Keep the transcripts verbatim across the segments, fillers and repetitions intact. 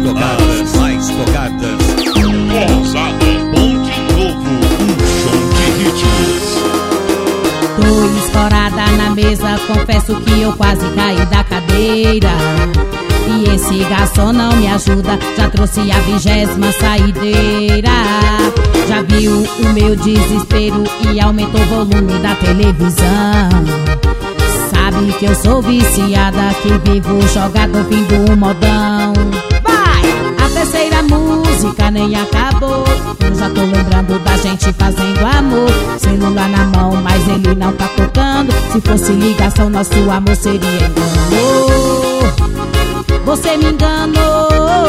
tocadas, mais tocadas. Pousada Ponte Novo, um show de ritmos. Tô escorada na mesa, confesso que eu quase caí da cadeira. E esse garçom não me ajuda, já trouxe a vigésima saideira. Já viu o meu desespero e aumentou o volume da televisão. Sabe que eu sou viciada, que vivo jogado ouvindo um modão. Vai! A terceira música nem acabou, eu já tô lembrando da gente fazendo amor. Celular na mão, mas ele não tá tocando. Se fosse ligação, nosso amor seria engano. Você me enganou.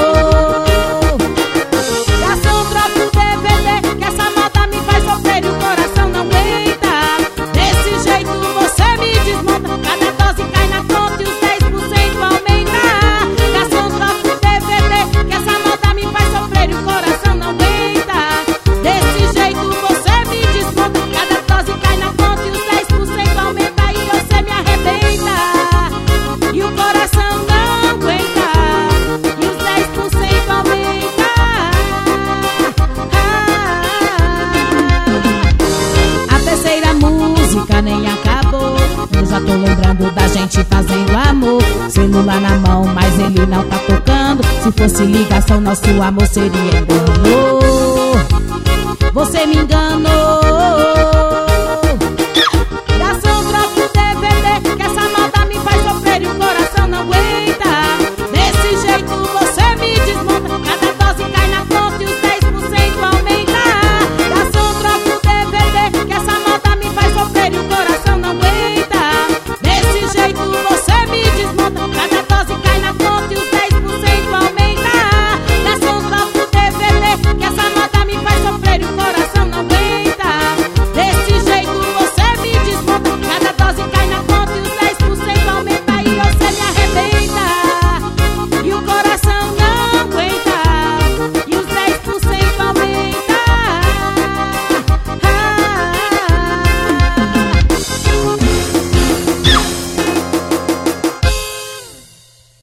Garçom, troca o D V D, que essa moda me faz sofrer e o coração não aguenta. Desse jeito você me desmonta, cada dose cai na conta e os dez por cento aumenta. Garçom, troca o D V D, que essa moda me faz sofrer e o coração não aguenta. Desse jeito você me desmonta, cada dose cai na conta e os dez por cento aumenta. E você me arrebenta, e o coração não aguenta, e os dez por cento aumenta. A terceira música nem acabou, eu já tô lembrando da gente fazendo amor. Celular na mão, mas ele não tá tocando. Se fosse ligação, nosso amor seria engano. Você me enganou.